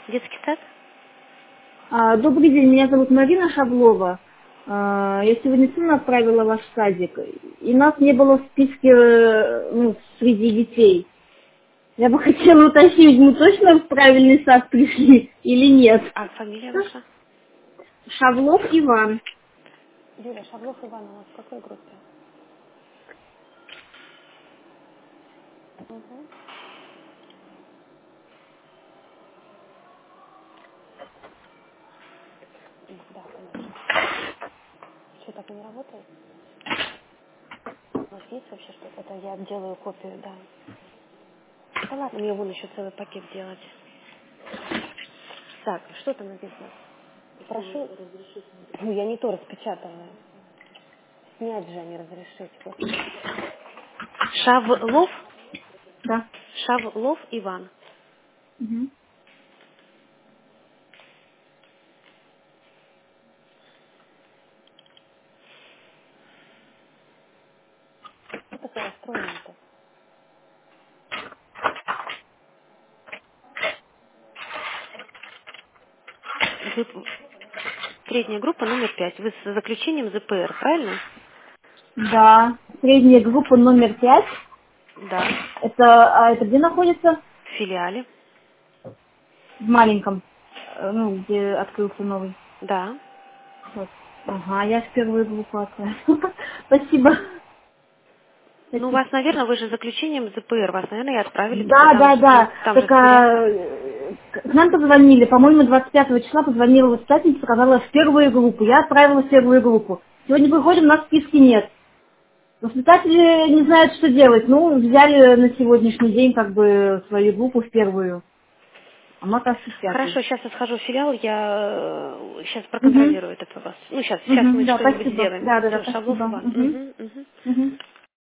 Детский сад? Добрый день, меня зовут Марина Шавлова. Я сегодня сына отправила в ваш садик, и нас не было в списке среди детей. Я бы хотела уточнить, мы точно в правильный сад пришли или нет? А фамилия ваша? Шавлов Иван. Юля, Шавлов Иван у нас в какой группе? Угу. Да, конечно. Что, так и не работает? У вас есть вообще что-то? Это я делаю копию, да. Да ладно, мне вон еще целый пакет делать. Так, что там написано? Прошу... Ну, я не то распечатала. Снять же, а не разрешить. Господи. Шавлов? Да. Шавлов Иван. Мгм. Что такое расстроено-то? Средняя группа номер 5. Вы с заключением ЗПР, правильно? Да, средняя группа номер 5. Да. Это где находится? В филиале. В маленьком, где открылся новый. Да. Вот. Ага, я в первую группу отправила. Спасибо. Ну, Спасибо. вас, наверное, вы же заключением ЗПР, вас, наверное, и отправили туда, Да, да, да. там же Так сверяться. к нам позвонили, по-моему, 25 числа позвонила воспитательница, сказала в первую группу. Я отправила в первую группу. Сегодня выходим, нас в списке нет. Воспитатели не знают, что делать. Ну, взяли на сегодняшний день как бы свою группу в первую. А мы, оказывается, в пятую. Хорошо, сейчас я схожу в филиал, я сейчас Угу. проконтролирую этот вопрос. Ну, сейчас мы Да, что-нибудь спасибо. сделаем. Да, да, да, Все, Шавлов спасибо. Иван. Угу. Угу, угу. Угу.